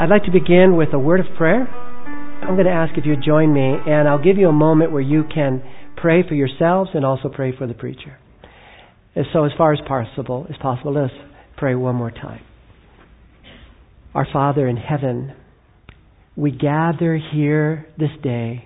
I'd like to begin with a word of prayer. I'm going to ask if you'd join me, and I'll give you a moment where you can pray for yourselves and also pray for the preacher. And so as far as possible, let us pray one more time. Our Father in heaven, we gather here this day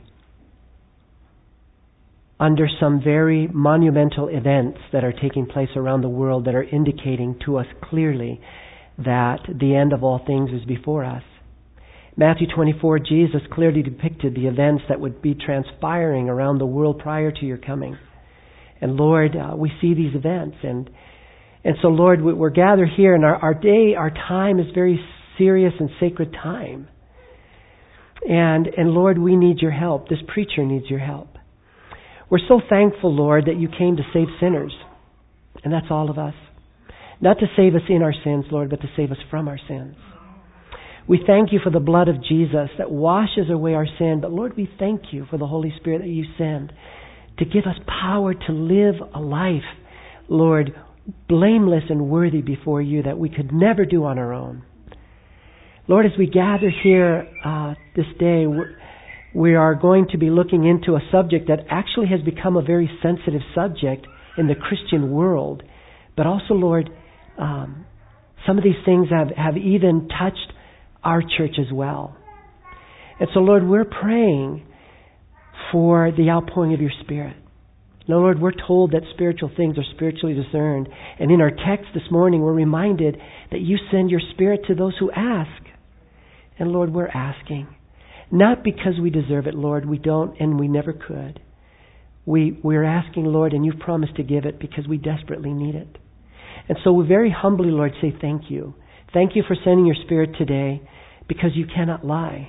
under some very monumental events that are taking place around the world that are indicating to us clearly that the end of all things is before us. Matthew 24, Jesus clearly depicted the events that would be transpiring around the world prior to your coming. And Lord, we see these events. And so Lord, we're gathered here, and our time is very serious and sacred time. And Lord, we need your help. This preacher needs your help. We're so thankful, Lord, that you came to save sinners. And that's all of us. Not to save us in our sins, Lord, but to save us from our sins. We thank you for the blood of Jesus that washes away our sin. But Lord, we thank you for the Holy Spirit that you send to give us power to live a life, Lord, blameless and worthy before you that we could never do on our own. Lord, as we gather here this day, we are going to be looking into a subject that actually has become a very sensitive subject in the Christian world. But also, Lord, some of these things have even touched our church as well. And so, Lord, we're praying for the outpouring of your Spirit. Now, Lord, we're told that spiritual things are spiritually discerned. And in our text this morning, we're reminded that you send your Spirit to those who ask. And Lord, we're asking. Not because we deserve it, Lord. We don't, and we never could. We're asking, Lord, and you've promised to give it because we desperately need it. And so we very humbly, Lord, say thank you. Thank you for sending your Spirit today because you cannot lie.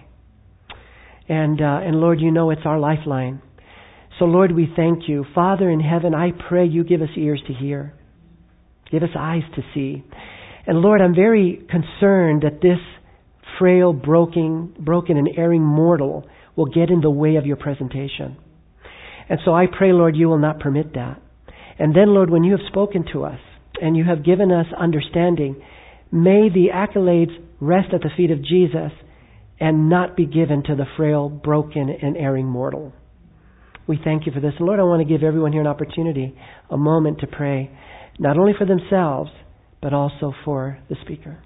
And Lord, you know it's our lifeline. So Lord, we thank you. Father in heaven, I pray you give us ears to hear. Give us eyes to see. And Lord, I'm very concerned that this frail, broken and erring mortal will get in the way of your presentation. And so I pray, Lord, you will not permit that. And then, Lord, when you have spoken to us, and you have given us understanding, may the accolades rest at the feet of Jesus and not be given to the frail, broken, and erring mortal. We thank you for this. And Lord, I want to give everyone here an opportunity, a moment to pray, not only for themselves, but also for the speaker.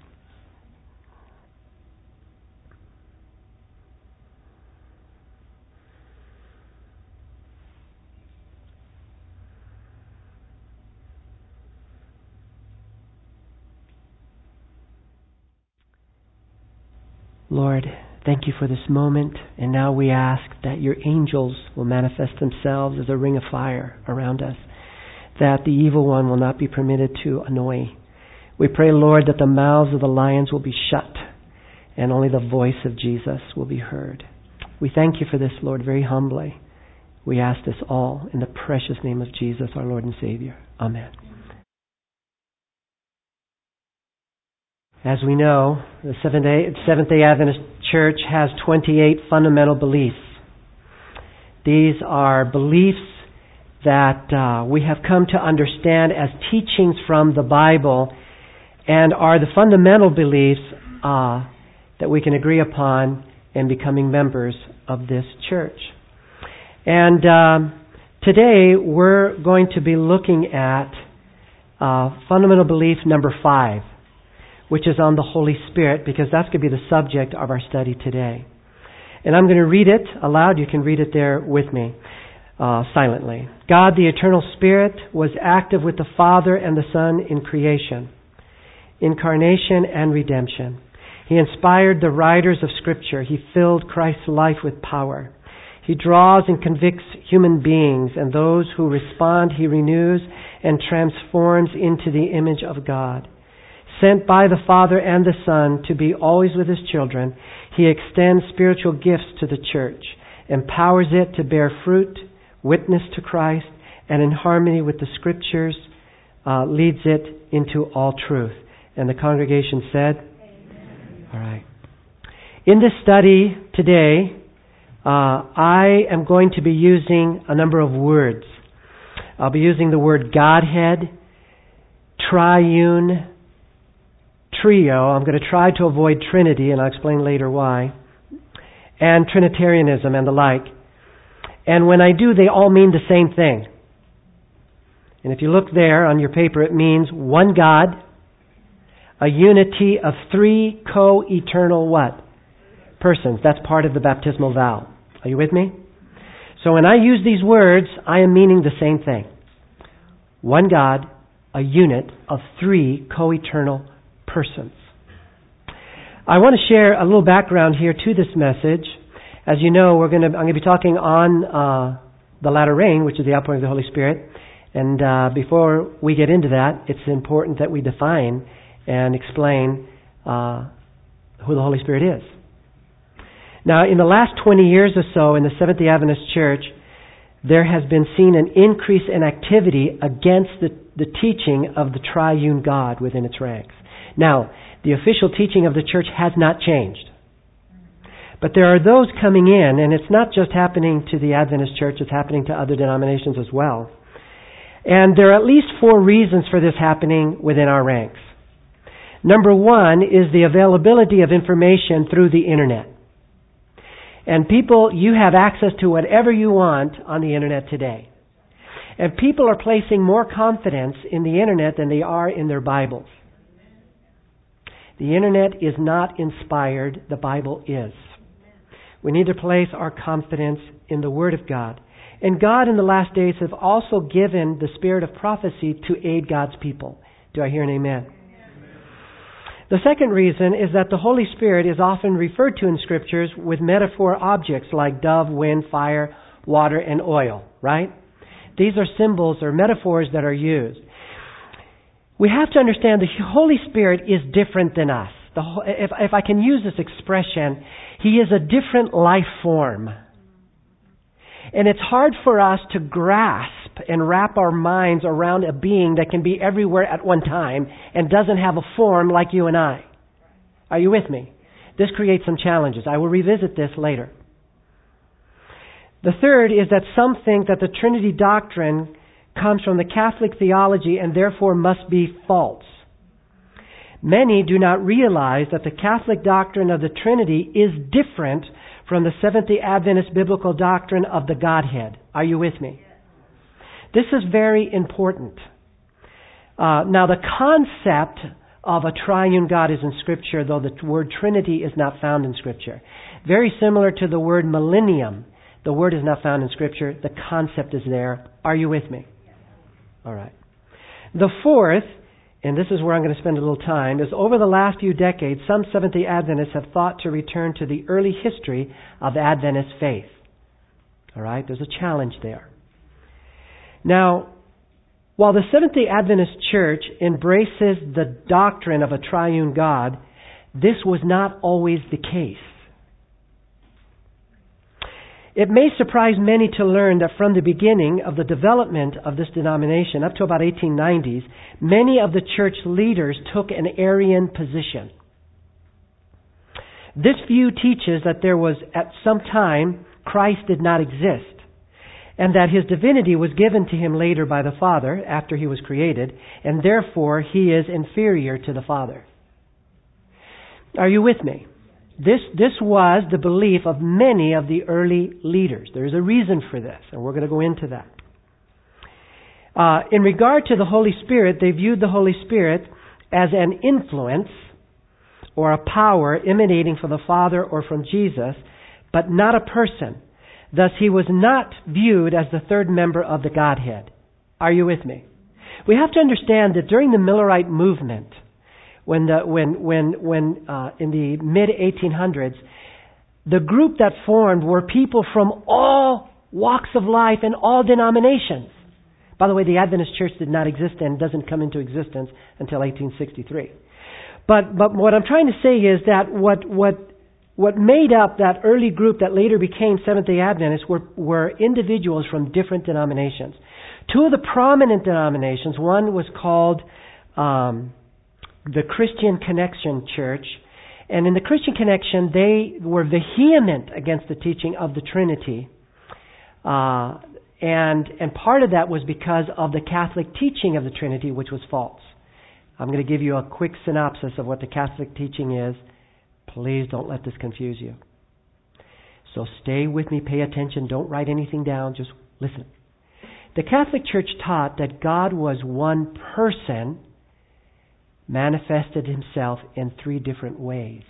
Lord, thank you for this moment, and now we ask that your angels will manifest themselves as a ring of fire around us, that the evil one will not be permitted to annoy. We pray, Lord, that the mouths of the lions will be shut, and only the voice of Jesus will be heard. We thank you for this, Lord, very humbly. We ask this all in the precious name of Jesus, our Lord and Savior. Amen. As we know, the Seventh-day Adventist Church has 28 fundamental beliefs. These are beliefs that we have come to understand as teachings from the Bible and are the fundamental beliefs that we can agree upon in becoming members of this church. And today we're going to be looking at fundamental belief number 5. Which is on the Holy Spirit, because that's going to be the subject of our study today. And I'm going to read it aloud. You can read it there with me, silently. God, the eternal Spirit, was active with the Father and the Son in creation, incarnation, and redemption. He inspired the writers of Scripture. He filled Christ's life with power. He draws and convicts human beings, and those who respond, He renews and transforms into the image of God. Sent by the Father and the Son to be always with His children, He extends spiritual gifts to the church, empowers it to bear fruit, witness to Christ, and in harmony with the Scriptures, leads it into all truth. And the congregation said, Amen. All right. In this study today, I am going to be using a number of words. I'll be using the word Godhead, triune, trio. I'm going to try to avoid Trinity, and I'll explain later why, and Trinitarianism and the like. And when I do, they all mean the same thing. And if you look there on your paper, it means one God, a unity of three co-eternal what? Persons. That's part of the baptismal vow. Are you with me? So when I use these words, I am meaning the same thing. One God, a unit of three co-eternal persons. I want to share a little background here to this message. As you know, I'm going to be talking on the latter rain, which is the outpouring of the Holy Spirit. And before we get into that, it's important that we define and explain who the Holy Spirit is. Now, in the last 20 years or so in the Seventh-day Adventist Church, there has been seen an increase in activity against the teaching of the triune God within its ranks. Now, the official teaching of the church has not changed. But there are those coming in, and it's not just happening to the Adventist church, it's happening to other denominations as well. And there are at least 4 reasons for this happening within our ranks. Number 1 is the availability of information through the internet. And people, you have access to whatever you want on the internet today. And people are placing more confidence in the internet than they are in their Bibles. The internet is not inspired, the Bible is. We need to place our confidence in the Word of God. And God in the last days have also given the spirit of prophecy to aid God's people. Do I hear an amen? The second reason is that the Holy Spirit is often referred to in Scriptures with metaphor objects like dove, wind, fire, water, and oil, right? These are symbols or metaphors that are used. We have to understand the Holy Spirit is different than us. If I can use this expression, He is a different life form. And it's hard for us to grasp and wrap our minds around a being that can be everywhere at one time and doesn't have a form like you and I. Are you with me? This creates some challenges. I will revisit this later. The third is that some think that the Trinity doctrine comes from the Catholic theology and therefore must be false. Many do not realize that the Catholic doctrine of the Trinity is different from the Seventh-day Adventist biblical doctrine of the Godhead. Are you with me? This is very important. Now, the concept of a triune God is in Scripture, though the word Trinity is not found in Scripture. Very similar to the word millennium. The word is not found in Scripture. The concept is there. Are you with me? All right. The fourth, and this is where I'm going to spend a little time, is over the last few decades, some Seventh-day Adventists have thought to return to the early history of Adventist faith. All right? There's a challenge there. Now, while the Seventh-day Adventist Church embraces the doctrine of a triune God, this was not always the case. It may surprise many to learn that from the beginning of the development of this denomination, up to about 1890s, many of the church leaders took an Arian position. This view teaches that there was, at some time, Christ did not exist, and that His divinity was given to Him later by the Father, after He was created, and therefore He is inferior to the Father. Are you with me? This was the belief of many of the early leaders. There's a reason for this, and we're going to go into that. In regard to the Holy Spirit, they viewed the Holy Spirit as an influence or a power emanating from the Father or from Jesus, but not a person. Thus, He was not viewed as the third member of the Godhead. Are you with me? We have to understand that during the Millerite movement, when in the mid-1800s, the group that formed were people from all walks of life and all denominations. By the way, the Adventist Church did not exist and doesn't come into existence until 1863. But what I'm trying to say is that what made up that early group that later became Seventh-day Adventists were individuals from different denominations. Two of the prominent denominations, one was called the Christian Connection Church. And in the Christian Connection, they were vehement against the teaching of the Trinity. And part of that was because of the Catholic teaching of the Trinity, which was false. I'm going to give you a quick synopsis of what the Catholic teaching is. Please don't let this confuse you. So stay with me, pay attention, don't write anything down, just listen. The Catholic Church taught that God was one person, manifested himself in 3 different ways.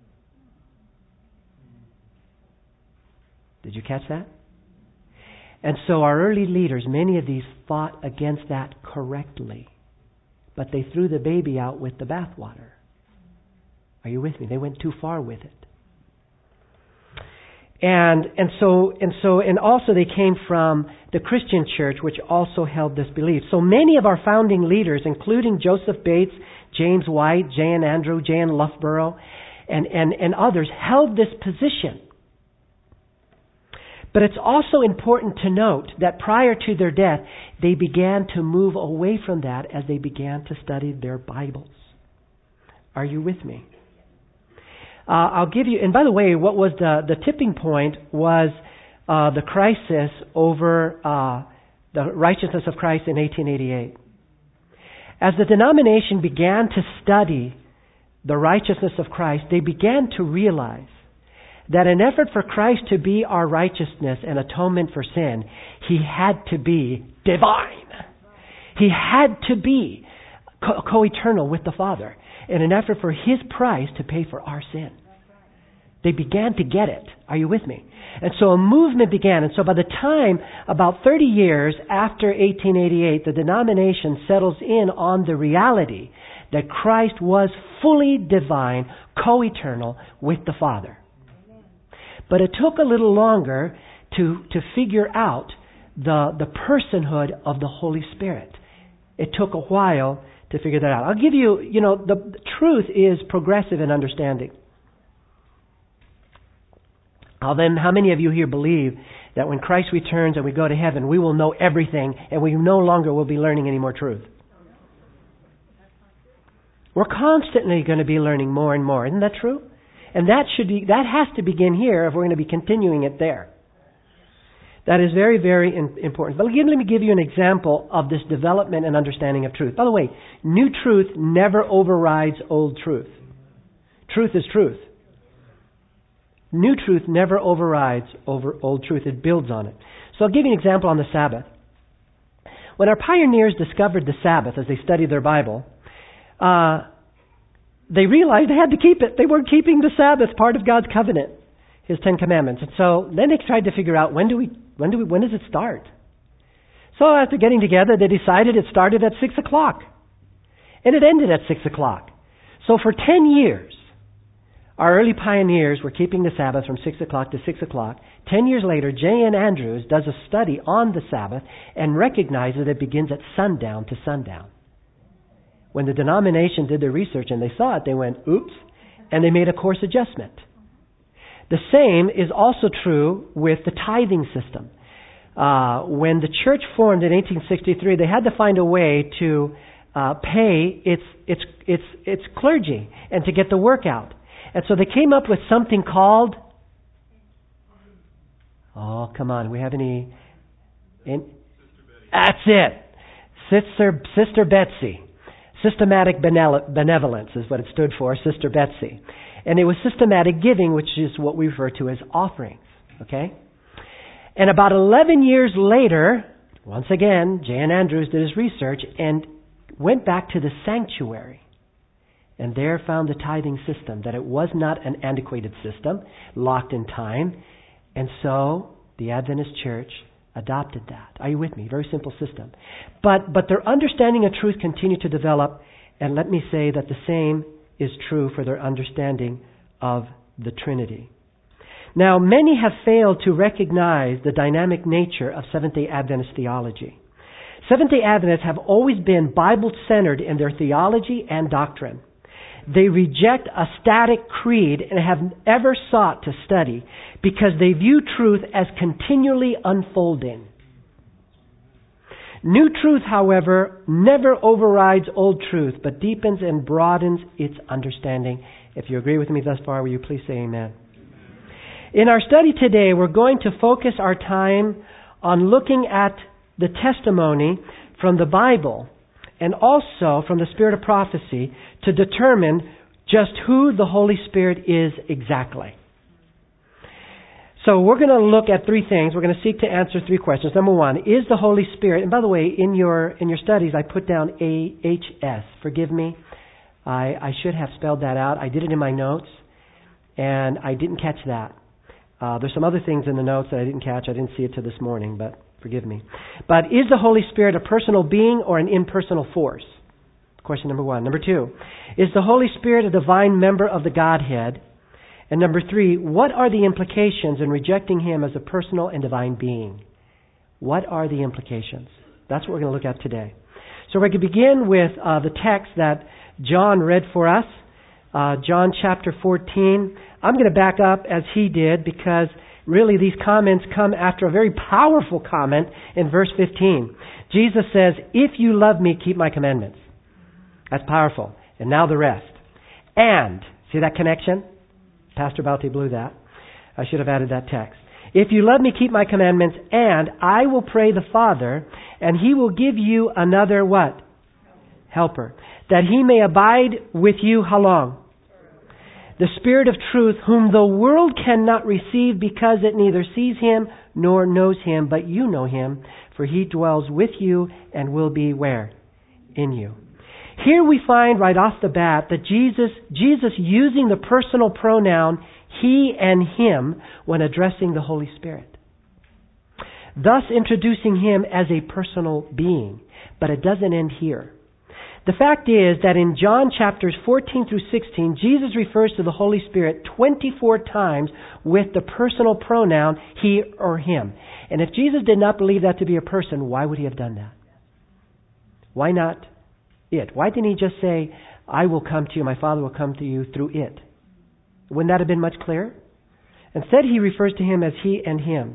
Did you catch that? And so our early leaders, many of these fought against that correctly. But they threw the baby out with the bathwater. Are you with me? They went too far with it. And also they came from the Christian church, which also held this belief. So many of our founding leaders, including Joseph Bates, James White, J.N. Andrew, J.N. Loughborough, and others, held this position. But it's also important to note that prior to their death, they began to move away from that as they began to study their Bibles. Are you with me? I'll give you, and by the way, what was the tipping point was the crisis over the righteousness of Christ in 1888. As the denomination began to study the righteousness of Christ, they began to realize that in effort for Christ to be our righteousness and atonement for sin, He had to be divine. He had to be co-eternal with the Father in an effort for His price to pay for our sin. They began to get it. Are you with me? And so a movement began. And so by the time, about 30 years after 1888, the denomination settles in on the reality that Christ was fully divine, co-eternal with the Father. But it took a little longer to figure out the personhood of the Holy Spirit. It took a while to figure that out. I'll give you, the truth is progressive in understanding. Then, how many of you here believe that when Christ returns and we go to heaven, we will know everything and we no longer will be learning any more truth? We're constantly going to be learning more and more. Isn't that true? And that has to begin here if we're going to be continuing it there. That is very, very important. But let me give you an example of this development and understanding of truth. By the way, new truth never overrides old truth. Truth is truth. New truth never overrides old truth. It builds on it. So I'll give you an example on the Sabbath. When our pioneers discovered the Sabbath as they studied their Bible, they realized they had to keep it. They weren't keeping the Sabbath, part of God's covenant, His 10 Commandments. And so then they tried to figure out when does it start? So after getting together, they decided it started at 6 o'clock. And it ended at 6 o'clock. So for 10 years, our early pioneers were keeping the Sabbath from 6 o'clock to 6 o'clock. 10 years later, J.N. Andrews does a study on the Sabbath and recognizes that it begins at sundown to sundown. When the denomination did their research and they saw it, they went, oops, and they made a course adjustment. The same is also true with the tithing system. When the church formed in 1863, they had to find a way to pay its clergy and to get the work out. And so they came up with something called... Oh, come on. We have any... That's it. Sister Betsy. Systematic benevolence is what it stood for, Sister Betsy. And it was systematic giving, which is what we refer to as offerings. Okay? And about 11 years later, once again, J.N. Andrews did his research and went back to the sanctuary. And there found the tithing system, that it was not an antiquated system, locked in time. And so the Adventist Church adopted that. Are you with me? Very simple system. But their understanding of truth continued to develop, and let me say that the same is true for their understanding of the Trinity. Now, many have failed to recognize the dynamic nature of Seventh-day Adventist theology. Seventh-day Adventists have always been Bible-centered in their theology and doctrine. They reject a static creed and have ever sought to study because they view truth as continually unfolding. New truth, however, never overrides old truth, but deepens and broadens its understanding. If you agree with me thus far, will you please say amen? In our study today, we're going to focus our time on looking at the testimony from the Bible and also from the spirit of prophecy to determine just who the Holy Spirit is exactly. So we're going to look at three things. We're going to seek to answer three questions. Number one, is the Holy Spirit, and by the way, in your studies I put down AHS. Forgive me. I should have spelled that out. I did it in my notes, and I didn't catch that. There's some other things in the notes that I didn't catch. I didn't see it till this morning, but forgive me. But is the Holy Spirit a personal being or an impersonal force? Question number one. Number two, is the Holy Spirit a divine member of the Godhead? And number three, what are the implications in rejecting Him as a personal and divine being? What are the implications? That's what we're going to look at today. So we're going to begin with the text that John read for us, John chapter 14. I'm going to back up as he did because really these comments come after a very powerful comment in verse 15. Jesus says, "If you love me, keep my commandments." That's powerful. And now the rest. And, see that connection? Pastor Bauti blew that. I should have added that text. "If you love me, keep my commandments, and I will pray the Father, and He will give you another" what? Helper. "That He may abide with you" how long? "The Spirit of truth, whom the world cannot receive because it neither sees Him nor knows Him, but you know Him, for He dwells with you and will be" where? In you. Here we find right off the bat that Jesus using the personal pronoun He and Him when addressing the Holy Spirit, thus introducing Him as a personal being. But it doesn't end here. The fact is that in John chapters 14 through 16, Jesus refers to the Holy Spirit 24 times with the personal pronoun He or Him. And if Jesus did not believe that to be a person, why would He have done that? Why not it? Why didn't He just say, "I will come to you, my Father will come to you through it"? Wouldn't that have been much clearer? Instead, He refers to Him as He and Him.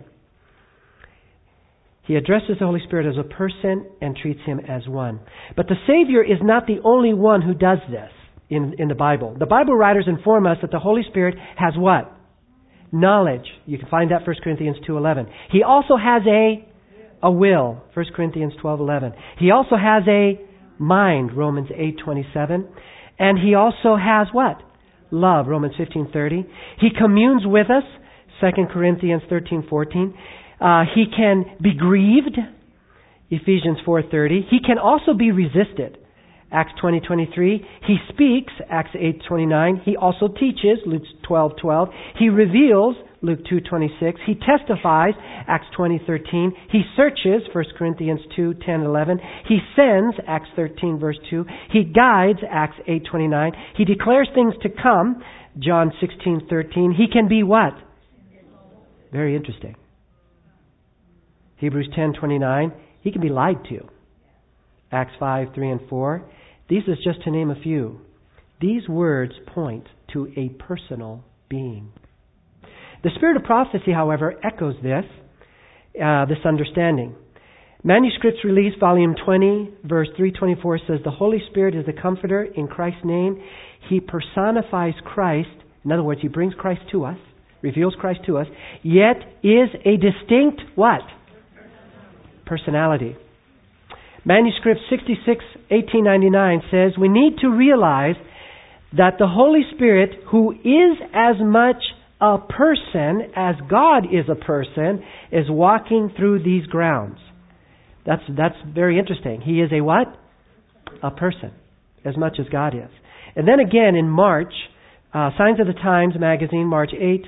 He addresses the Holy Spirit as a person and treats Him as one. But the Savior is not the only one who does this in the Bible. The Bible writers inform us that the Holy Spirit has what? Knowledge. You can find that 1 Corinthians 2:11. He also has a will, 1 Corinthians 12:11. He also has a mind, Romans 8:27. And He also has what? Love, Romans 15:30. He communes with us, 2 Corinthians 13:14. He can be grieved, Ephesians 4:30. He can also be resisted, Acts 20:23. He speaks, Acts 8:29. He also teaches, Luke 12:12. He reveals, Luke 2:26. He testifies, Acts 20:13. He searches, 1 Corinthians 2:10-11. He sends, Acts 13 verse 2. He guides, Acts 8:29. He declares things to come, John 16:13. He can be what? Very interesting. Hebrews 10:29. He can be lied to, Acts 5:3 and 4. These is just to name a few. These words point to a personal being. The spirit of prophecy, however, echoes this understanding. Manuscripts Release, Volume 20, verse 324 says, "The Holy Spirit is the Comforter in Christ's name. He personifies Christ." In other words, He brings Christ to us, reveals Christ to us, yet is a distinct what? Personality. Manuscript 66-1899 says, "We need to realize that the Holy Spirit, who is as much a person as God is a person, is walking through these grounds." That's very interesting. He is a what? A person, as much as God is. And then again in March, Signs of the Times magazine, March 8,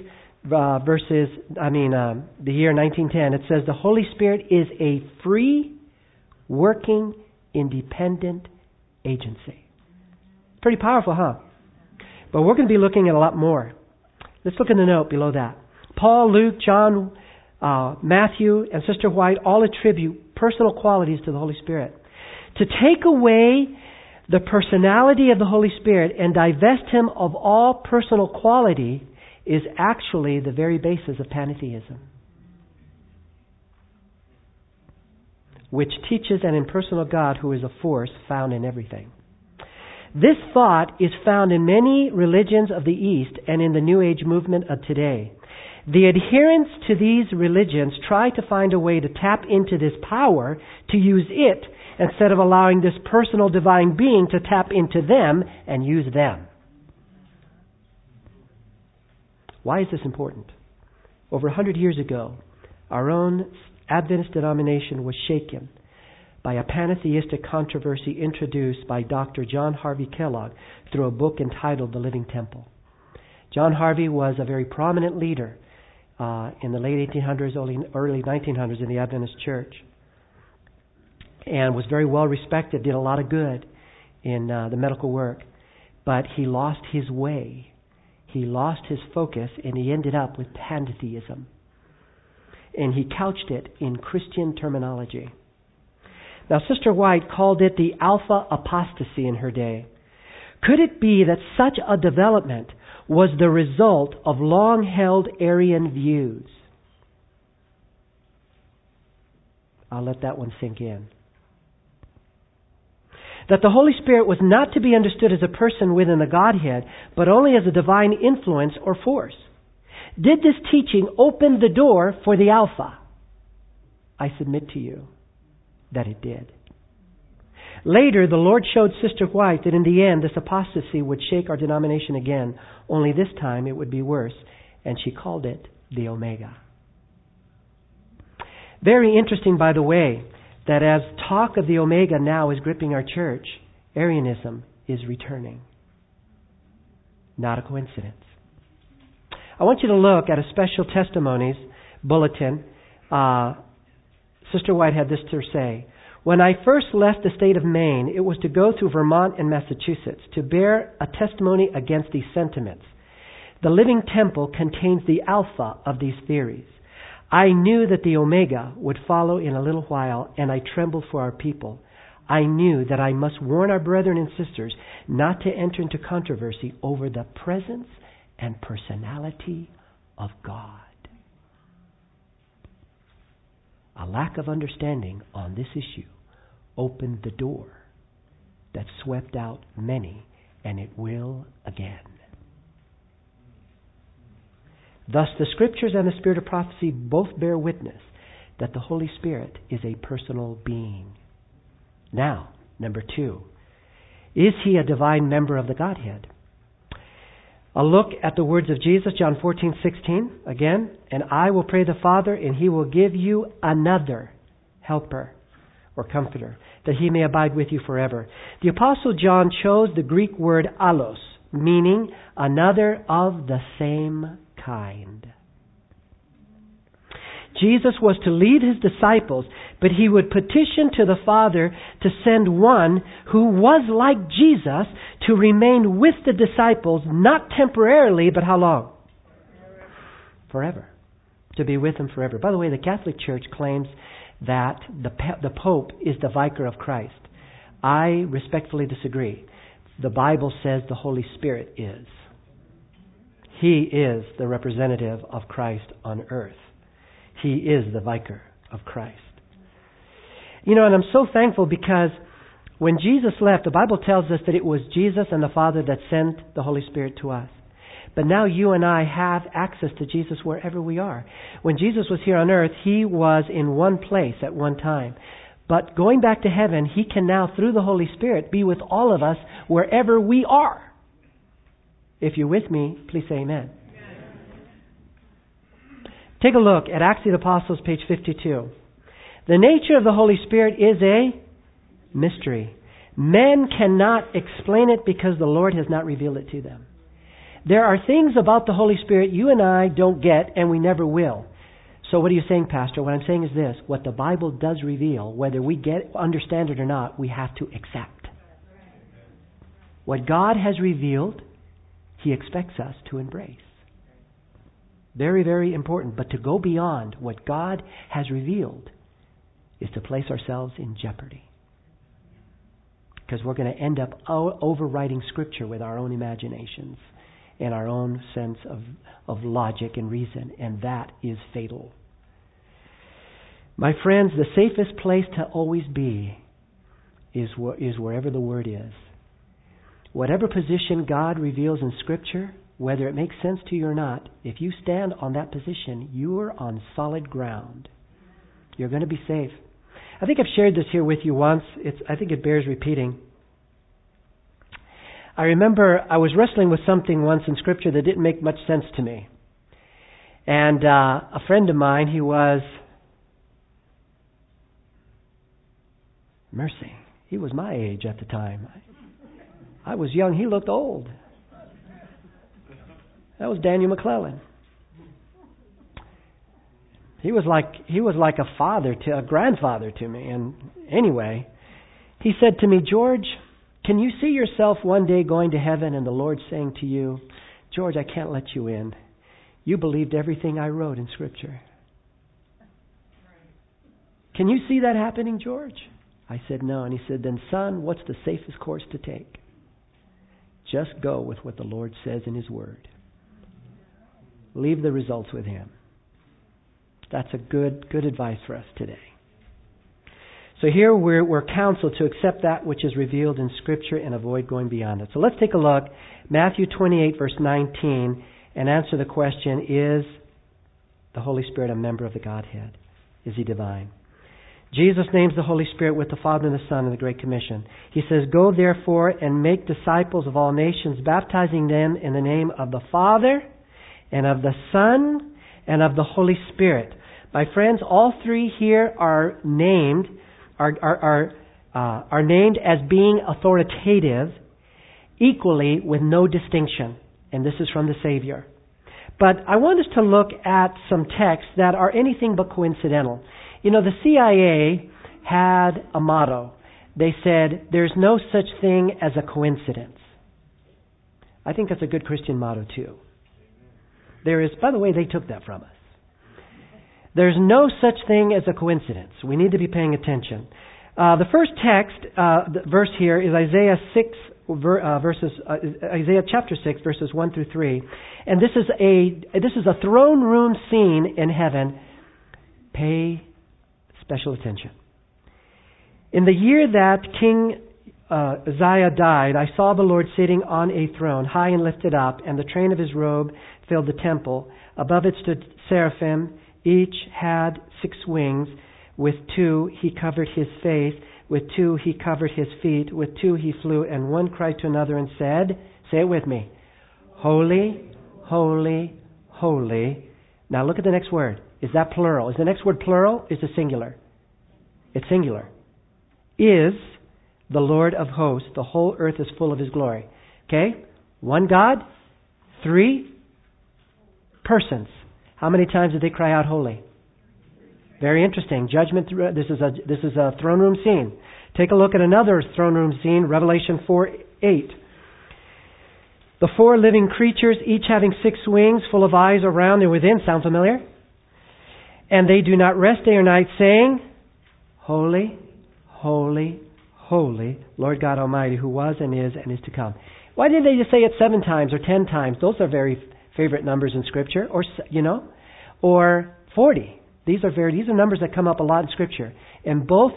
the year 1910, it says the Holy Spirit is a free, working, independent agency. Pretty powerful, huh? But we're going to be looking at a lot more. Let's look in the note below that. Paul, Luke, John, Matthew, and Sister White all attribute personal qualities to the Holy Spirit. To take away the personality of the Holy Spirit and divest Him of all personal quality is actually the very basis of pantheism, which teaches an impersonal God who is a force found in everything. This thought is found in many religions of the East and in the New Age movement of today. The adherents to these religions try to find a way to tap into this power, to use it, instead of allowing this personal divine being to tap into them and use them. Why is this important? Over 100 years ago, our own Adventist denomination was shaken by a pantheistic controversy introduced by Dr. John Harvey Kellogg through a book entitled The Living Temple. John Harvey was a very prominent leader in the late 1800s, early 1900s in the Adventist Church, and was very well respected, did a lot of good in the medical work. But he lost his way. He lost his focus, and he ended up with pantheism. And he couched it in Christian terminology. Now, Sister White called it the alpha apostasy in her day. Could it be that such a development was the result of long-held Arian views? I'll let that one sink in. That the Holy Spirit was not to be understood as a person within the Godhead, but only as a divine influence or force. Did this teaching open the door for the Alpha? I submit to you that it did. Later, the Lord showed Sister White that in the end, this apostasy would shake our denomination again, only this time it would be worse, and she called it the Omega. Very interesting, by the way, that as talk of the Omega now is gripping our church, Arianism is returning. Not a coincidence. I want you to look at a special testimonies bulletin. Sister White had this to say. When I first left the state of Maine, it was to go through Vermont and Massachusetts to bear a testimony against these sentiments. The Living Temple contains the alpha of these theories. I knew that the Omega would follow in a little while, and I trembled for our people. I knew that I must warn our brethren and sisters not to enter into controversy over the presence and personality of God. A lack of understanding on this issue opened the door that swept out many, and it will again. Thus, the Scriptures and the Spirit of prophecy both bear witness that the Holy Spirit is a personal being. Now, number 2, is He a divine member of the Godhead? A look at the words of Jesus, John 14:16, again, and I will pray the Father, and He will give you another helper or comforter, that He may abide with you forever. The Apostle John chose the Greek word allos, meaning another of the same kind. Jesus was to lead His disciples, but He would petition to the Father to send one who was like Jesus to remain with the disciples, not temporarily, but how long? Forever. To be with them forever. By the way, the Catholic Church claims that the Pope is the vicar of Christ. I respectfully disagree. The Bible says the Holy Spirit is. He is the representative of Christ on earth. He is the vicar of Christ. You know, and I'm so thankful because when Jesus left, the Bible tells us that it was Jesus and the Father that sent the Holy Spirit to us. But now you and I have access to Jesus wherever we are. When Jesus was here on earth, He was in one place at one time. But going back to heaven, He can now, through the Holy Spirit, be with all of us wherever we are. If you're with me, please say amen. Take a look at Acts of the Apostles, page 52. The nature of the Holy Spirit is a mystery. Men cannot explain it because the Lord has not revealed it to them. There are things about the Holy Spirit you and I don't get, and we never will. So what are you saying, Pastor? What I'm saying is this. What the Bible does reveal, whether we understand it or not, we have to accept. What God has revealed, He expects us to embrace. Very, very important. But to go beyond what God has revealed is to place ourselves in jeopardy. Because we're going to end up overwriting Scripture with our own imaginations and our own sense of logic and reason. And that is fatal. My friends, the safest place to always be is wherever the Word is. Whatever position God reveals in Scripture, whether it makes sense to you or not, if you stand on that position, you're on solid ground. You're going to be safe. I think I've shared this here with you once. I think it bears repeating. I remember I was wrestling with something once in Scripture that didn't make much sense to me. And a friend of mine, he was my age at the time. I was young, he looked old. That was Daniel McClellan. He was like a grandfather to me. And anyway, he said to me, George, can you see yourself one day going to heaven and the Lord saying to you, George, I can't let you in. You believed everything I wrote in Scripture. Can you see that happening, George? I said, no. And he said, then son, what's the safest course to take? Just go with what the Lord says in His Word. Leave the results with Him. That's a good advice for us today. So here we're counseled to accept that which is revealed in Scripture and avoid going beyond it. So let's take a look, Matthew 28, verse 19, and answer the question, is the Holy Spirit a member of the Godhead? Is He divine? Jesus names the Holy Spirit with the Father and the Son in the Great Commission. He says, go therefore and make disciples of all nations, baptizing them in the name of the Father and of the Son and of the Holy Spirit. My friends, all three here are named named as being authoritative equally with no distinction. And this is from the Savior. But I want us to look at some texts that are anything but coincidental. You know, the CIA had a motto. They said, there's no such thing as a coincidence. I think that's a good Christian motto too. There is, by the way, they took that from us. There's no such thing as a coincidence. We need to be paying attention. The first verse here is Isaiah chapter 6, verses 1 through 3. And this is a throne room scene in heaven. Pay special attention. In the year that King Uzziah died, I saw the Lord sitting on a throne, high and lifted up, and the train of His robe filled the temple. Above it stood seraphim. Each had 6 wings. With 2 He covered His face. With 2 He covered His feet. With 2 He flew. And one cried to another and said, say it with me, holy, holy, holy. Now look at the next word. Is that plural? Is the next word plural? Is it singular? It's singular. Is the Lord of hosts. The whole earth is full of His glory. Okay? 1 God. 3 persons. How many times did they cry out holy? Very interesting. Judgment. This is a throne room scene. Take a look at another throne room scene, Revelation 4:8. The 4 living creatures, each having 6 wings, full of eyes around and within. Sound familiar? And they do not rest day or night, saying, holy, holy, holy, Lord God Almighty, who was and is to come. Why didn't they just say it 7 times or 10 times? Those are very favorite numbers in Scripture, or 40. These are numbers that come up a lot in Scripture. In both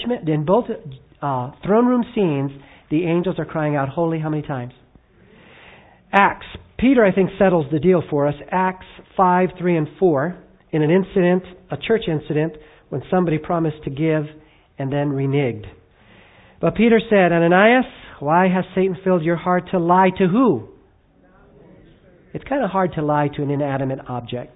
throne room scenes, the angels are crying out, holy, how many times? Acts. Peter, I think, settles the deal for us. Acts 5, 3, and 4. In an incident, a church incident, when somebody promised to give and then reneged. But Peter said, Ananias, why has Satan filled your heart to lie to who? It's kind of hard to lie to an inanimate object.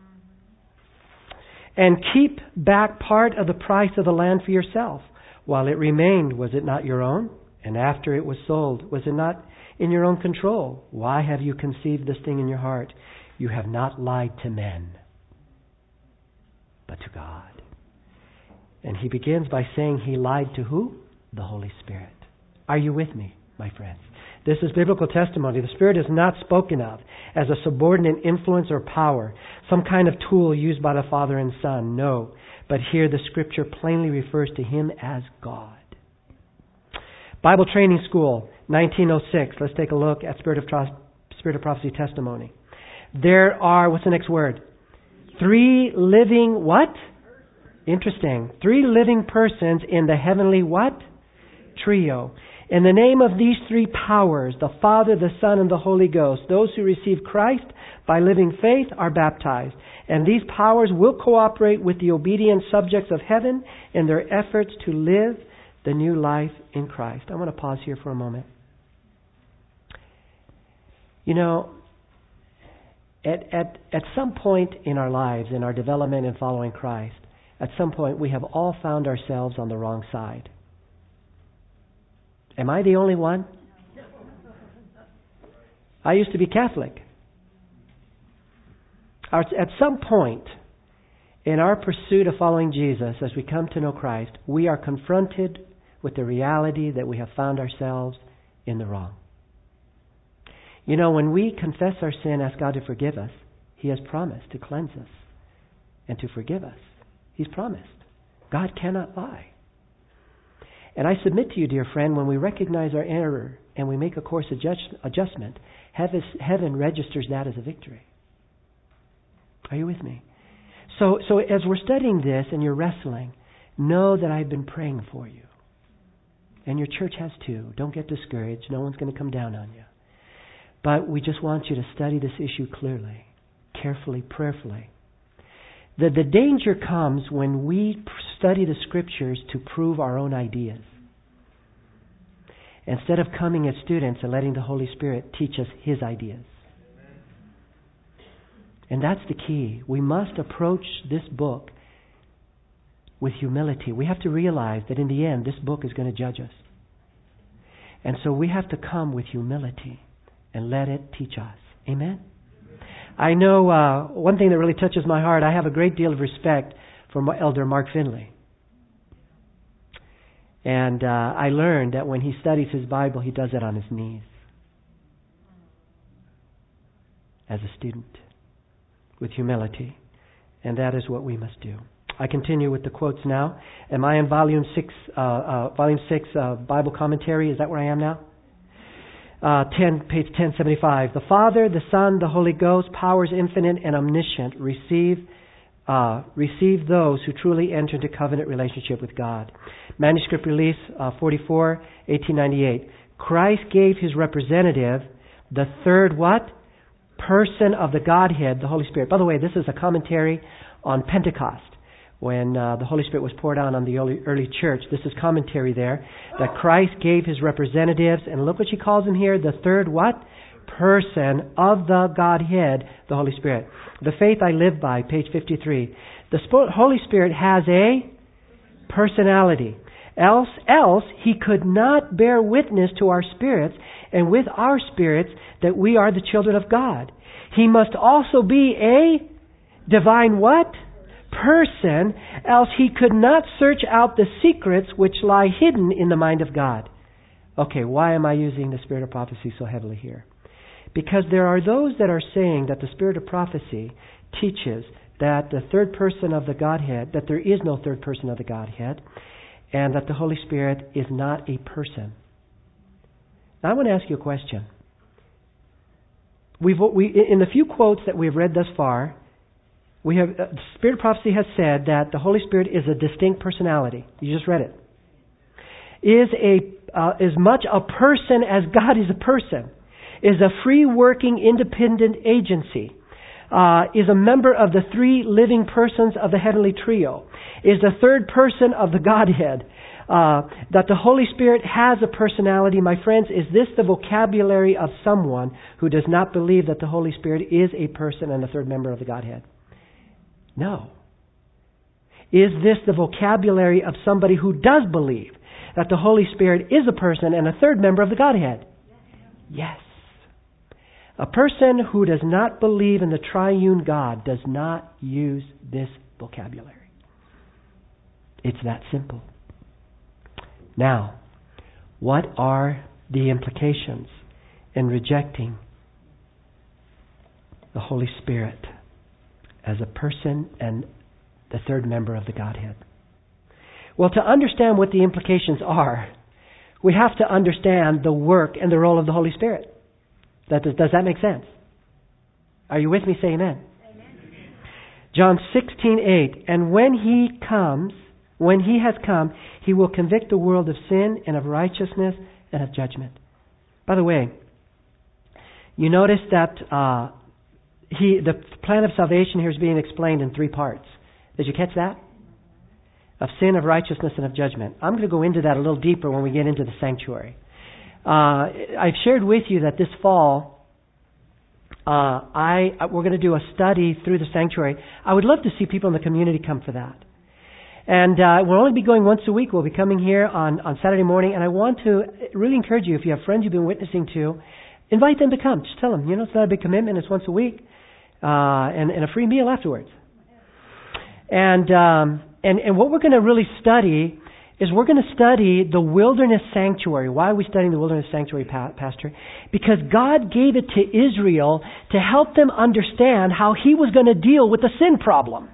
And keep back part of the price of the land for yourself. While it remained, was it not your own? And after it was sold, was it not in your own control? Why have you conceived this thing in your heart? You have not lied to men, but to God. And he begins by saying he lied to who? The Holy Spirit. Are you with me, my friends? This is biblical testimony. The Spirit is not spoken of as a subordinate influence or power, some kind of tool used by the Father and Son. No. But here the Scripture plainly refers to Him as God. Bible Training School, 1906. Let's take a look at Spirit of Prophecy testimony. There are, what's the next word? 3 living what? Interesting. 3 living persons in the heavenly what? Trio. In the name of these three powers, the Father, the Son, and the Holy Ghost, those who receive Christ by living faith are baptized. And these powers will cooperate with the obedient subjects of heaven in their efforts to live the new life in Christ. I want to pause here for a moment. You know, at some point in our lives, in our development in following Christ, at some point we have all found ourselves on the wrong side. Am I the only one? I used to be Catholic. At some point in our pursuit of following Jesus, as we come to know Christ, we are confronted with the reality that we have found ourselves in the wrong. You know, when we confess our sin, ask God to forgive us, He has promised to cleanse us and to forgive us. He's promised. God cannot lie. And I submit to you, dear friend, when we recognize our error and we make a course adjustment, heaven registers that as a victory. Are you with me? So as we're studying this and you're wrestling, know that I've been praying for you. And your church has too. Don't get discouraged. No one's going to come down on you. But we just want you to study this issue clearly, carefully, prayerfully. The danger comes when we study the Scriptures to prove our own ideas, instead of coming as students and letting the Holy Spirit teach us His ideas. And that's the key. We must approach this book with humility. We have to realize that in the end, this book is going to judge us. And so we have to come with humility and let it teach us. Amen? I know one thing that really touches my heart, I have a great deal of respect for my elder Mark Finley. And I learned that when he studies his Bible, he does it on his knees. As a student. With humility. And that is what we must do. I continue with the quotes now. Am I in volume 6 Bible commentary? Is that where I am now? Page 1075. The Father, the Son, the Holy Ghost, powers infinite and omniscient, receive those who truly enter into covenant relationship with God. Manuscript Release 44, 1898. Christ gave His representative, the third what? Person of the Godhead, the Holy Spirit. By the way, this is a commentary on Pentecost, when the Holy Spirit was poured out on the early church. This is commentary there, that Christ gave His representatives, and look what she calls Him here, the third what? Person of the Godhead, the Holy Spirit. The Faith I Live By, page 53. The Holy Spirit has a personality. Else He could not bear witness to our spirits and with our spirits that we are the children of God. He must also be a divine what? Person, else He could not search out the secrets which lie hidden in the mind of God. Okay, why am I using the spirit of prophecy so heavily here? Because there are those that are saying that the spirit of prophecy teaches that the third person of the Godhead, that there is no third person of the Godhead, and that the Holy Spirit is not a person. Now I want to ask you a question. In the few quotes that we've read thus far, we have Spirit of Prophecy has said that the Holy Spirit is a distinct personality. You just read it. Is much a person as God is a person. Is a free working independent agency. Is a member of the three living persons of the heavenly trio. Is the third person of the Godhead. That the Holy Spirit has a personality, my friends, is this the vocabulary of someone who does not believe that the Holy Spirit is a person and a third member of the Godhead? No. Is this the vocabulary of somebody who does believe that the Holy Spirit is a person and a third member of the Godhead? Yes. A person who does not believe in the triune God does not use this vocabulary. It's that simple. Now, what are the implications in rejecting the Holy Spirit as a person and the third member of the Godhead? Well, to understand what the implications are, we have to understand the work and the role of the Holy Spirit. Does that make sense? Are you with me? Say amen. Amen. John 16:8. And when He has come, He will convict the world of sin and of righteousness and of judgment. By the way, you notice that the plan of salvation here is being explained in 3 parts. Did you catch that? Of sin, of righteousness, and of judgment. I'm going to go into that a little deeper when we get into the sanctuary. I've shared with you that this fall, we're going to do a study through the sanctuary. I would love to see people in the community come for that. And we'll only be going once a week. We'll be coming here on Saturday morning. And I want to really encourage you, if you have friends you've been witnessing to, invite them to come. Just tell them, it's not a big commitment. It's once a week. And a free meal afterwards. And what we're going to really study is we're going to study the wilderness sanctuary. Why are we studying the wilderness sanctuary, Pastor? Because God gave it to Israel to help them understand how He was going to deal with the sin problem.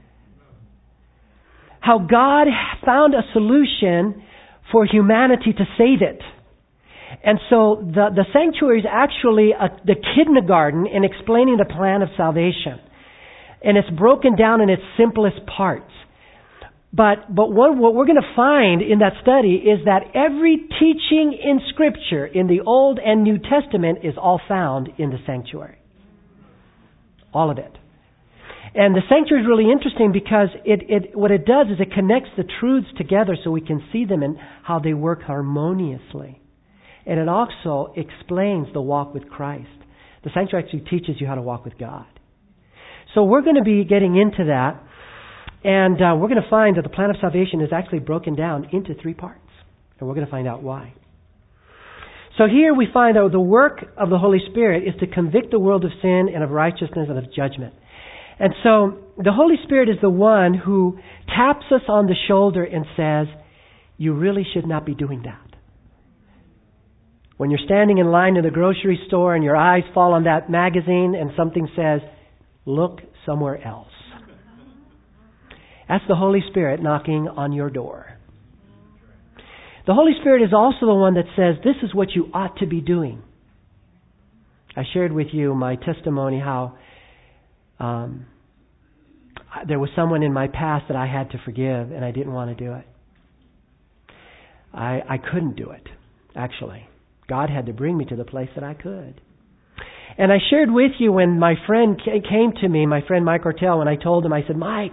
How God found a solution for humanity to save it. And so the sanctuary is actually the kindergarten in explaining the plan of salvation. And it's broken down in its simplest parts. But what we're going to find in that study is that every teaching in Scripture in the Old and New Testament is all found in the sanctuary. All of it. And the sanctuary is really interesting because what it does is it connects the truths together so we can see them and how they work harmoniously. And it also explains the walk with Christ. The sanctuary actually teaches you how to walk with God. So we're going to be getting into that. And we're going to find that the plan of salvation is actually broken down into 3 parts. And we're going to find out why. So here we find out the work of the Holy Spirit is to convict the world of sin and of righteousness and of judgment. And so the Holy Spirit is the one who taps us on the shoulder and says, you really should not be doing that. When you're standing in line in the grocery store and your eyes fall on that magazine and something says, look somewhere else. That's the Holy Spirit knocking on your door. The Holy Spirit is also the one that says, this is what you ought to be doing. I shared with you my testimony how there was someone in my past that I had to forgive and I didn't want to do it. I couldn't do it, actually. God had to bring me to the place that I could. And I shared with you when my friend came to me, my friend Mike Ortel, when I told him, I said, Mike,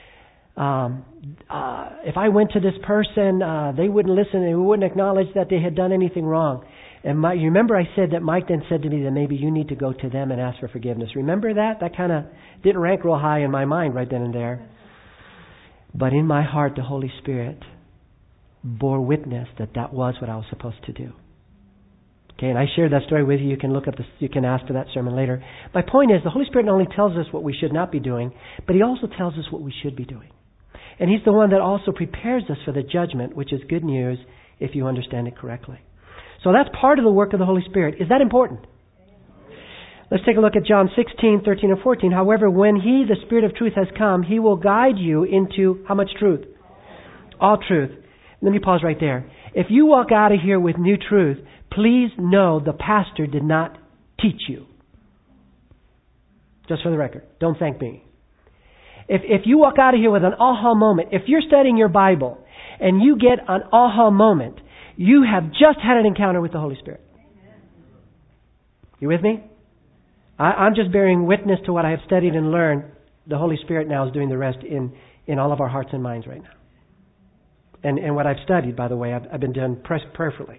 if I went to this person, they wouldn't listen and they wouldn't acknowledge that they had done anything wrong. And you remember I said that Mike then said to me that maybe you need to go to them and ask for forgiveness. Remember that? That kind of didn't rank real high in my mind right then and there. But in my heart, the Holy Spirit bore witness that was what I was supposed to do. Okay, and I shared that story with you. You can look up you can ask for that sermon later. My point is, the Holy Spirit not only tells us what we should not be doing, but He also tells us what we should be doing. And He's the one that also prepares us for the judgment, which is good news if you understand it correctly. So that's part of the work of the Holy Spirit. Is that important? Let's take a look at John 16, 13, and 14. However, when He, the Spirit of truth, has come, He will guide you into how much truth? All truth. Let me pause right there. If you walk out of here with new truth, please know the pastor did not teach you. Just for the record. Don't thank me. If you walk out of here with an aha moment, if you're studying your Bible and you get an aha moment, you have just had an encounter with the Holy Spirit. You with me? I'm just bearing witness to what I have studied and learned. The Holy Spirit now is doing the rest in all of our hearts and minds right now. And what I've studied, by the way, I've been done prayerfully.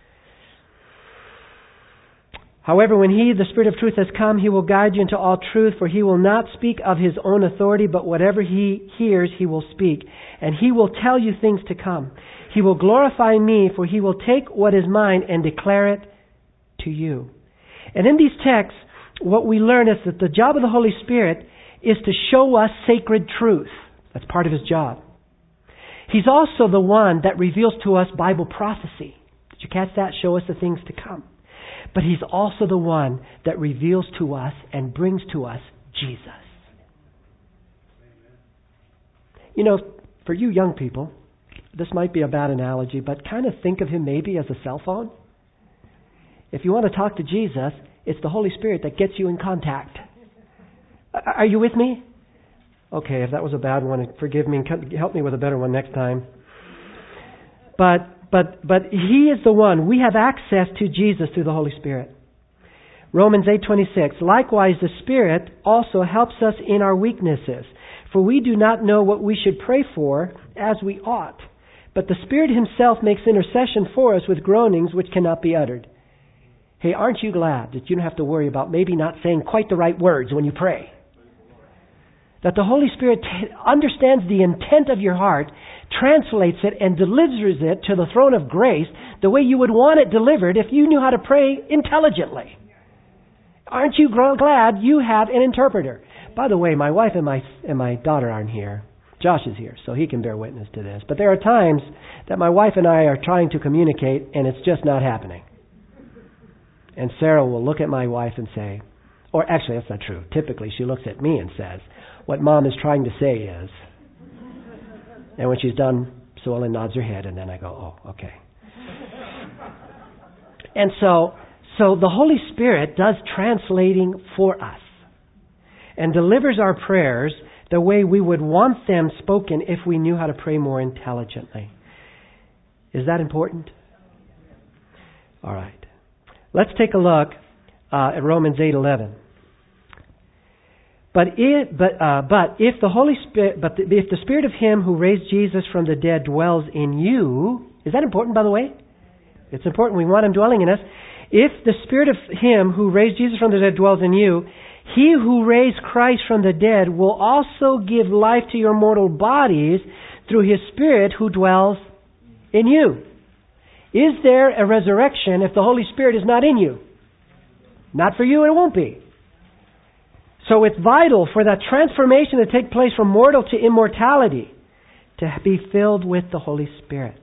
However, when He, the Spirit of truth, has come, He will guide you into all truth, for He will not speak of His own authority, but whatever He hears, He will speak. And He will tell you things to come. He will glorify Me, for He will take what is mine and declare it to you. And in these texts, what we learn is that the job of the Holy Spirit is to show us sacred truth. That's part of His job. He's also the one that reveals to us Bible prophecy. Did you catch that? Show us the things to come. But He's also the one that reveals to us and brings to us Jesus. You know, for you young people, this might be a bad analogy, but kind of think of Him maybe as a cell phone. If you want to talk to Jesus, it's the Holy Spirit that gets you in contact. Are you with me? Okay, if that was a bad one, forgive me and help me with a better one next time. But But He is the one. We have access to Jesus through the Holy Spirit. Romans 8:26. Likewise, the Spirit also helps us in our weaknesses. For we do not know what we should pray for as we ought. But the Spirit Himself makes intercession for us with groanings which cannot be uttered. Hey, aren't you glad that you don't have to worry about maybe not saying quite the right words when you pray? That the Holy Spirit understands the intent of your heart, translates it, and delivers it to the throne of grace the way you would want it delivered if you knew how to pray intelligently. Aren't you glad you have an interpreter? By the way, my wife and my daughter aren't here. Josh is here, so he can bear witness to this. But there are times that my wife and I are trying to communicate, and it's just not happening. And Sarah will look at my wife and say, or actually that's not true. Typically she looks at me and says, what Mom is trying to say is, and when she's done, Sue Ellen nods her head, and then I go, oh, okay. And so the Holy Spirit does translating for us and delivers our prayers the way we would want them spoken if we knew how to pray more intelligently. Is that important? All right. Let's take a look at Romans 8:11. If the Spirit of Him who raised Jesus from the dead dwells in you, is that important, by the way? It's important. We want Him dwelling in us. If the Spirit of Him who raised Jesus from the dead dwells in you, He who raised Christ from the dead will also give life to your mortal bodies through His Spirit who dwells in you. Is there a resurrection if the Holy Spirit is not in you? Not for you, it won't be. So it's vital for that transformation to take place from mortal to immortality to be filled with the Holy Spirit.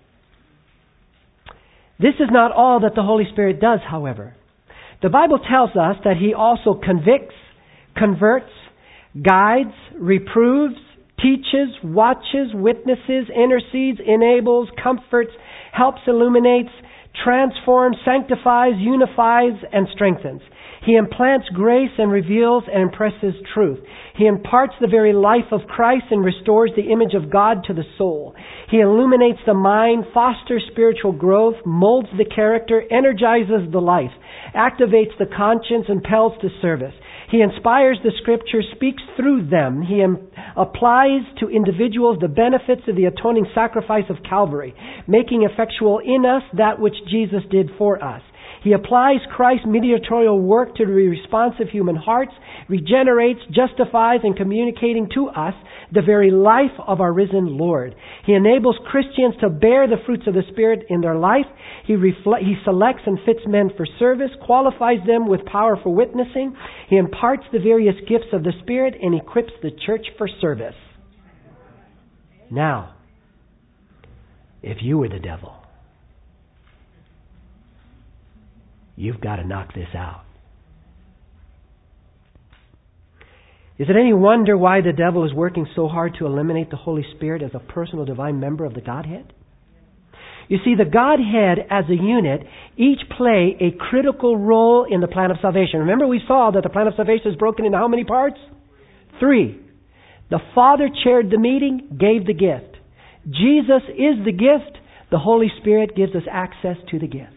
This is not all that the Holy Spirit does, however. The Bible tells us that He also convicts, converts, guides, reproves, teaches, watches, witnesses, intercedes, enables, comforts, helps, illuminates, transforms, sanctifies, unifies, and strengthens. He implants grace and reveals and impresses truth. He imparts the very life of Christ and restores the image of God to the soul. He illuminates the mind, fosters spiritual growth, molds the character, energizes the life, activates the conscience, and impels to service. He inspires the Scriptures, speaks through them. He applies to individuals the benefits of the atoning sacrifice of Calvary, making effectual in us that which Jesus did for us. He applies Christ's mediatorial work to the responsive human hearts, regenerates, justifies, and communicating to us the very life of our risen Lord. He enables Christians to bear the fruits of the Spirit in their life. He selects and fits men for service, qualifies them with power for witnessing. He imparts the various gifts of the Spirit and equips the church for service. Now, if you were the devil, you've got to knock this out. Is it any wonder why the devil is working so hard to eliminate the Holy Spirit as a personal divine member of the Godhead? You see, the Godhead as a unit each play a critical role in the plan of salvation. Remember, we saw that the plan of salvation is broken into how many parts? 3. The Father chaired the meeting, gave the gift. Jesus is the gift. The Holy Spirit gives us access to the gift.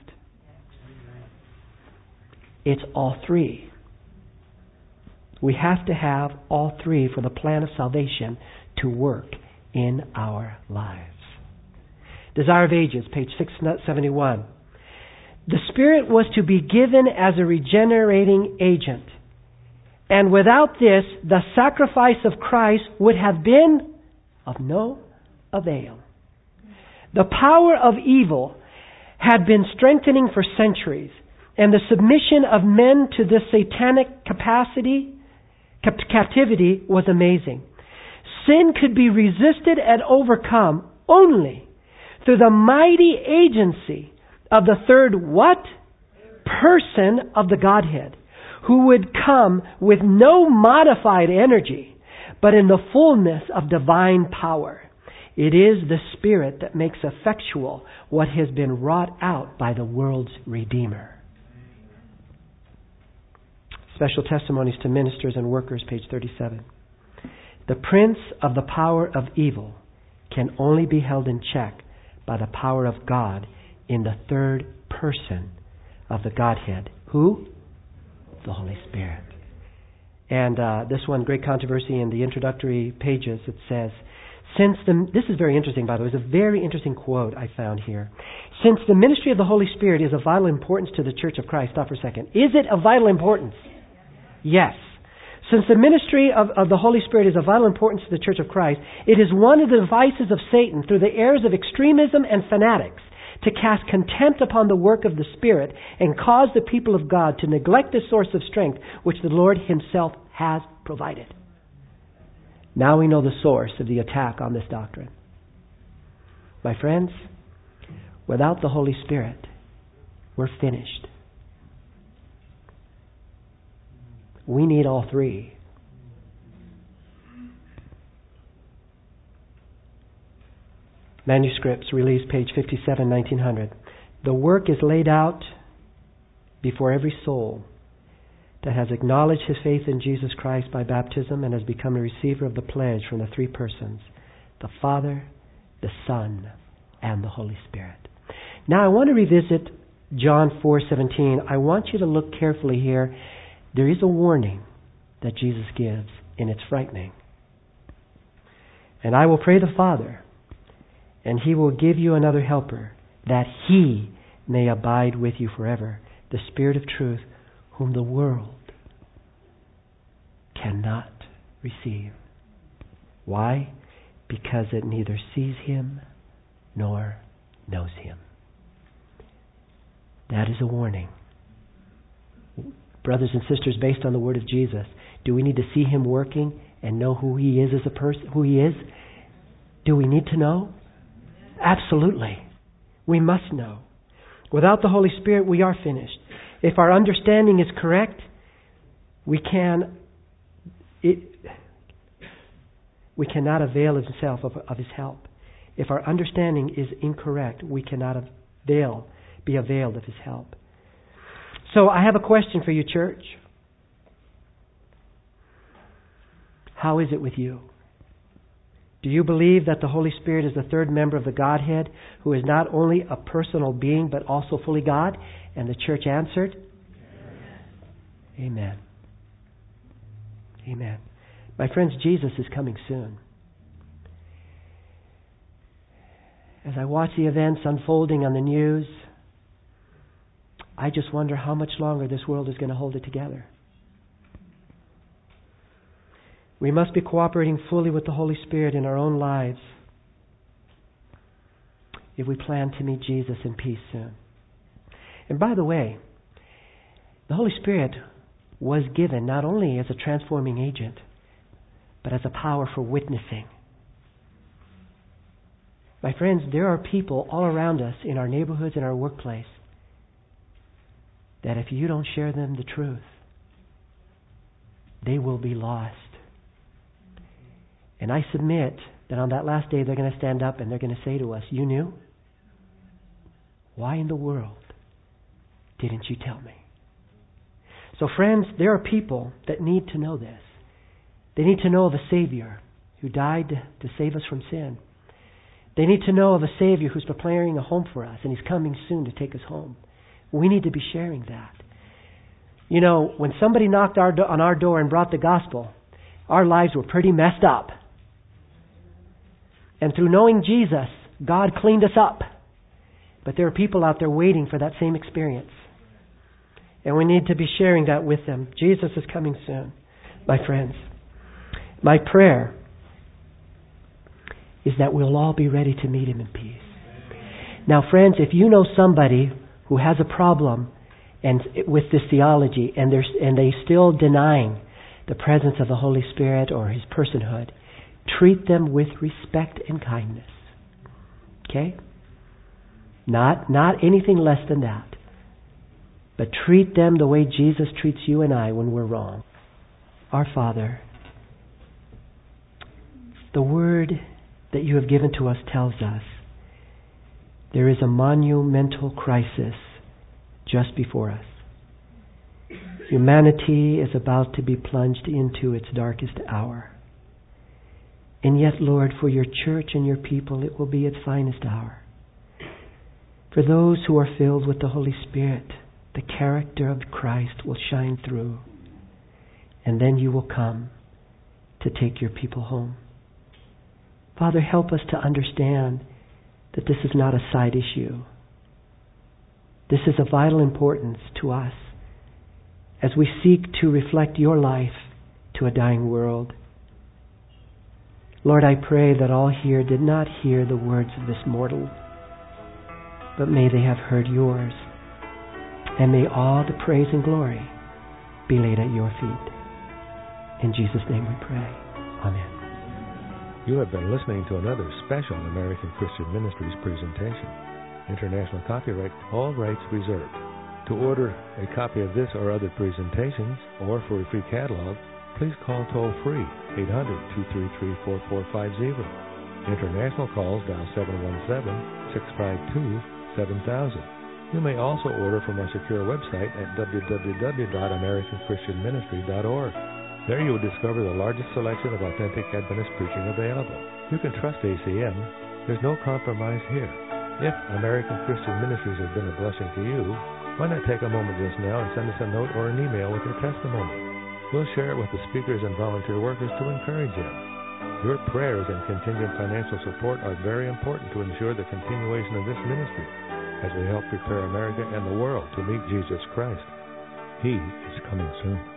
It's all 3. We have to have all 3 for the plan of salvation to work in our lives. Desire of Ages, page 671. The Spirit was to be given as a regenerating agent. And without this, the sacrifice of Christ would have been of no avail. The power of evil had been strengthening for centuries. And the submission of men to this satanic captivity was amazing. Sin could be resisted and overcome only through the mighty agency of the third what? Person of the Godhead, who would come with no modified energy, but in the fullness of divine power. It is the Spirit that makes effectual what has been wrought out by the world's Redeemer. Special Testimonies to Ministers and Workers, page 37. The prince of the power of evil can only be held in check by the power of God in the third person of the Godhead. Who? The Holy Spirit. And this one, great controversy in the introductory pages, it says, this is very interesting, by the way. It's a very interesting quote I found here. Since the ministry of the Holy Spirit is of vital importance to the Church of Christ, stop for a second. Is it of vital importance? Yes. Since the ministry of the Holy Spirit is of vital importance to the Church of Christ, it is one of the devices of Satan through the errors of extremism and fanatics to cast contempt upon the work of the Spirit and cause the people of God to neglect the source of strength which the Lord Himself has provided. Now we know the source of the attack on this doctrine. My friends, without the Holy Spirit, we're finished. We need all three. Manuscripts released page 57, 1900. The work is laid out before every soul that has acknowledged his faith in Jesus Christ by baptism and has become a receiver of the pledge from the three persons, the Father, the Son, and the Holy Spirit. Now I want to revisit John 4:17. I want you to look carefully here. There is a warning that Jesus gives, and it's frightening. And I will pray the Father, and He will give you another helper, that He may abide with you forever, the Spirit of truth, whom the world cannot receive. Why? Because it neither sees Him nor knows Him. That is a warning. Brothers and sisters, based on the word of Jesus, do we need to see Him working and know who He is as a person? Who He is? Do we need to know? Absolutely. We must know. Without the Holy Spirit, we are finished. If our understanding is correct, we cannot avail Himself of His help. If our understanding is incorrect, we cannot be availed of His help. So I have a question for you, church. How is it with you? Do you believe that the Holy Spirit is the third member of the Godhead, who is not only a personal being but also fully God? And the church answered, Amen. Amen. My friends, Jesus is coming soon. As I watch the events unfolding on the news, I just wonder how much longer this world is going to hold it together. We must be cooperating fully with the Holy Spirit in our own lives if we plan to meet Jesus in peace soon. And by the way, the Holy Spirit was given not only as a transforming agent, but as a power for witnessing. My friends, there are people all around us in our neighborhoods and our workplace that if you don't share them the truth, they will be lost. And I submit that on that last day they're going to stand up and they're going to say to us, you knew? Why in the world didn't you tell me? So friends, there are people that need to know this. They need to know of a Savior who died to save us from sin. They need to know of a Savior who's preparing a home for us, and He's coming soon to take us home. We need to be sharing that. You know, when somebody knocked on our door and brought the gospel, our lives were pretty messed up. And through knowing Jesus, God cleaned us up. But there are people out there waiting for that same experience. And we need to be sharing that with them. Jesus is coming soon, my friends. My prayer is that we'll all be ready to meet Him in peace. Now, friends, if you know somebody who has a problem and with this theology and they still denying the presence of the Holy Spirit or His personhood, treat them with respect and kindness. Okay? Not anything less than that. But treat them the way Jesus treats you and I when we're wrong. Our Father, the Word that you have given to us tells us there is a monumental crisis just before us. Humanity is about to be plunged into its darkest hour. And yet, Lord, for your church and your people, it will be its finest hour. For those who are filled with the Holy Spirit, the character of Christ will shine through, and then you will come to take your people home. Father, help us to understand that this is not a side issue. This is of vital importance to us as we seek to reflect your life to a dying world. Lord, I pray that all here did not hear the words of this mortal, but may they have heard yours, and may all the praise and glory be laid at your feet. In Jesus' name we pray. Amen. You have been listening to another special American Christian Ministries presentation. International copyright, all rights reserved. To order a copy of this or other presentations, or for a free catalog, please call toll-free 800-233-4450. International calls dial 717-652-7000. You may also order from our secure website at www.americanchristianministry.org. There you will discover the largest selection of authentic Adventist preaching available. You can trust ACM. There's no compromise here. If American Christian Ministries has been a blessing to you, why not take a moment just now and send us a note or an email with your testimony? We'll share it with the speakers and volunteer workers to encourage them. Your prayers and contingent financial support are very important to ensure the continuation of this ministry as we help prepare America and the world to meet Jesus Christ. He is coming soon.